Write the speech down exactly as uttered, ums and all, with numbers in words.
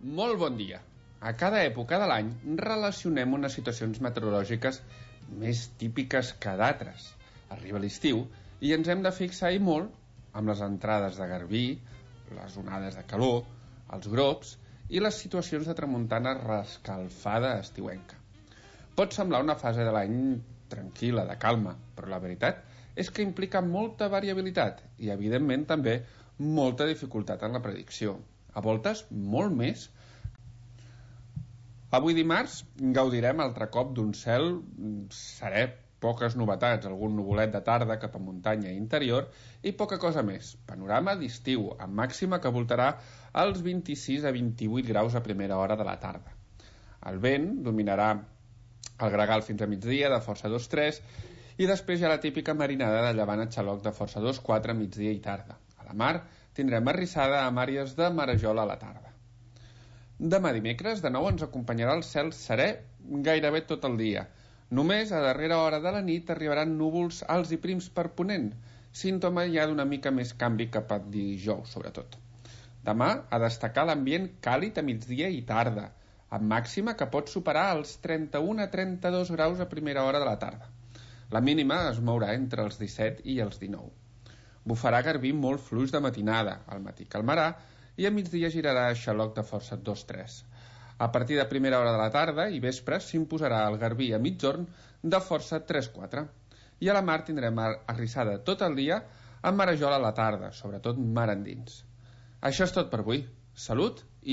Molt bon dia. A cada època de l'any relacionem unes situacions meteorològiques més típiques que d'altres. Arriba l'estiu i ens hem de fixar-hi molt amb les entrades de garbí, les onades de calor, els grops i les situacions de tramuntana rescalfada estiuenca. Pot semblar una fase de l'any tranquil·la, de calma, però la veritat és que implica molta variabilitat i, evidentment, també molta dificultat en la predicció. A voltes, molt més. Avui dimarts gaudirem altre cop d'un cel serè, poques novetats, algun nuvolet de tarda cap a muntanya i interior i poca cosa més. Panorama d'estiu, amb màxima que voltarà als vint-i-sis a vint-i-vuit graus a primera hora de la tarda. El vent dominarà el gregal fins a migdia de força dos tres i després hi ha la típica marinada de llevant a xaloc de força dos quatre migdia i tarda. A la mar tindrem arrissada amb àrees de marejol a la tarda. Demà dimecres de nou ens acompanyarà el cel serè gairebé tot el dia. Només a darrera hora de la nit arribaran núvols alts i prims per ponent, símptoma ja d'una mica més canvi cap a dijous, sobretot. Demà a destacar l'ambient càlid a migdia i tarda, amb màxima que pot superar els trenta-un a trenta-dos graus a primera hora de la tarda. La mínima es mourà entre els disset i els dinou. Bufarà garbí molt fluix de matinada, al matí calmarà i a migdia girarà a xaloc de força dos tres. A partir de primera hora de la tarda i vespre s'imposarà el garbí a migjorn de força tres quatre. I a la mar tindrem arrissada tot el dia amb marejol a la tarda, sobretot mar endins. Això és tot per avui. Salut i